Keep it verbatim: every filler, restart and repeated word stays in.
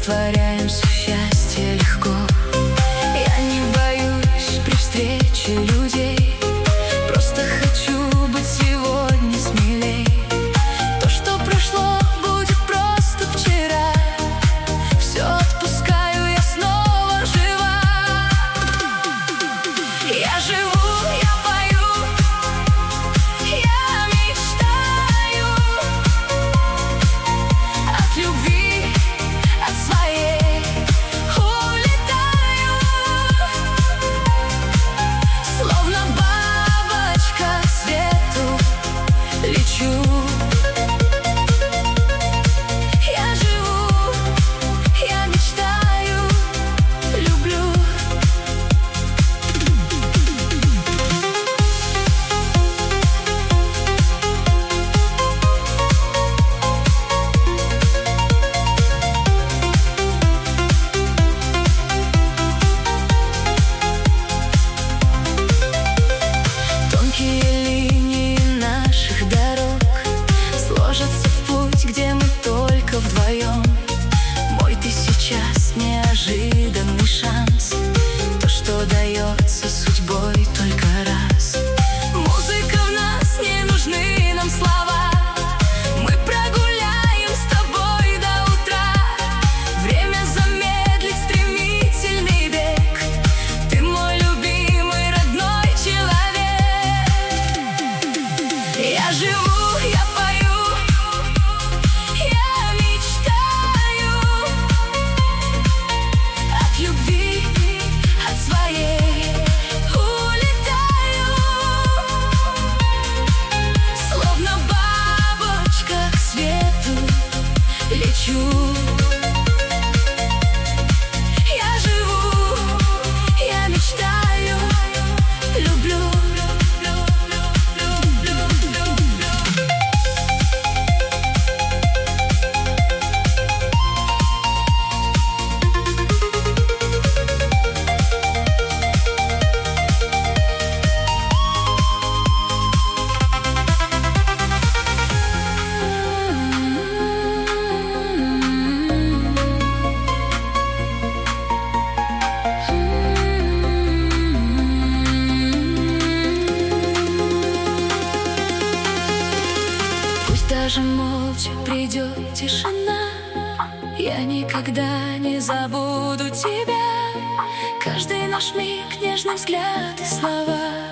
растворяемся в счастье легко. Я не боюсь при встрече людей, просто хочу быть сегодня смелей. То, что прошло, будет просто вчера. Все отпускаю, я снова жива. Я живу, я пою, я мечтаю от любви, от своей улетаю, словно бабочка к свету лечу. Я живу, я мечтаю, люблю. Тонкие линии наших дорог сложатся в путь, где мы только вдвоем. Мой ты сейчас неожиданный шанс, то, что дается судьбой только раз. Музыка в нас, не нужны нам слова. Мы прогуляем с тобой до утра. Время замедлить стремительный бег. Ты мой любимый, родной человек. Я живу, я пою, я мечтаю от любви, от своей улетаю, словно бабочка к свету лечу. Я живу, я мечтаю, люблю. Пусть даже молча придет тишина, я никогда не забуду тебя. Каждый наш миг, нежный взгляд и слова